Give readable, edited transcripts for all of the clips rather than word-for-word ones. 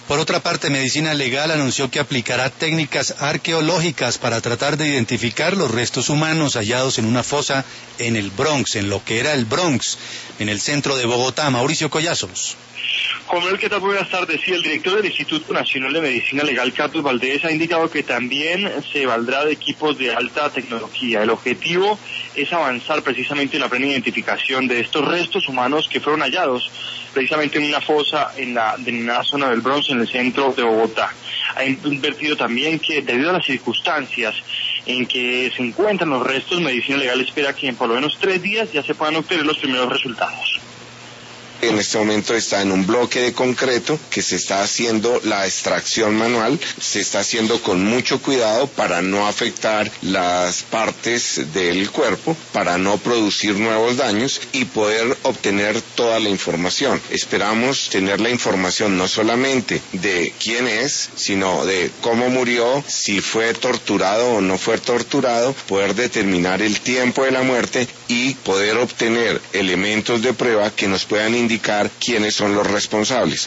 Por otra parte, Medicina Legal anunció que aplicará técnicas arqueológicas para tratar de identificar los restos humanos hallados en una fosa en el Bronx, en lo que era el Bronx, en el centro de Bogotá. Mauricio Collazos. Coronel, ¿qué tal? Buenas tardes. Sí, el director del Instituto Nacional de Medicina Legal, Carlos Valdés, ha indicado que también se valdrá de equipos de alta tecnología. El objetivo es avanzar precisamente en la plena identificación de estos restos humanos que fueron hallados precisamente en una fosa en la denominada zona del Bronx, en el centro de Bogotá. Ha advertido también que debido a las circunstancias en que se encuentran los restos, Medicina Legal espera que en por lo menos 3 días ya se puedan obtener los primeros resultados. En este momento está en un bloque de concreto que se está haciendo la extracción manual, se está haciendo con mucho cuidado para no afectar las partes del cuerpo, para no producir nuevos daños y poder obtener toda la información. Esperamos tener la información no solamente de quién es, sino de cómo murió, si fue torturado o no fue torturado, poder determinar el tiempo de la muerte y poder obtener elementos de prueba que nos puedan indicar quiénes son los responsables.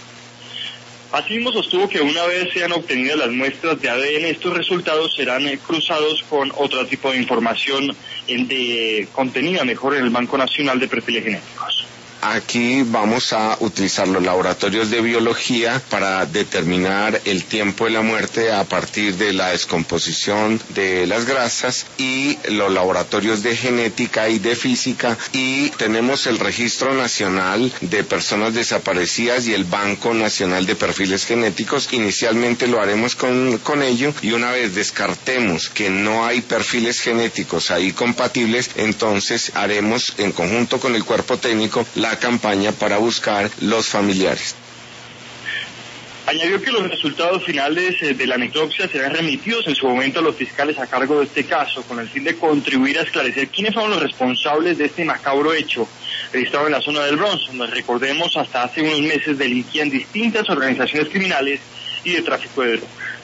Asimismo sostuvo que una vez sean obtenidas las muestras de ADN, estos resultados serán cruzados con otro tipo de información contenida mejor en el Banco Nacional de Perfiles Genéticos. Aquí vamos a utilizar los laboratorios de biología para determinar el tiempo de la muerte a partir de la descomposición de las grasas y los laboratorios de genética y de física, y tenemos el Registro Nacional de Personas Desaparecidas y el Banco Nacional de Perfiles Genéticos. Inicialmente lo haremos con ello, y una vez descartemos que no hay perfiles genéticos ahí compatibles, entonces haremos en conjunto con el cuerpo técnico la campaña para buscar los familiares. Añadió que los resultados finales de la necropsia serán remitidos en su momento a los fiscales a cargo de este caso, con el fin de contribuir a esclarecer quiénes fueron los responsables de este macabro hecho registrado en la zona del Bronx, donde, recordemos, hasta hace unos meses delinquían distintas organizaciones criminales y de tráfico de drogas.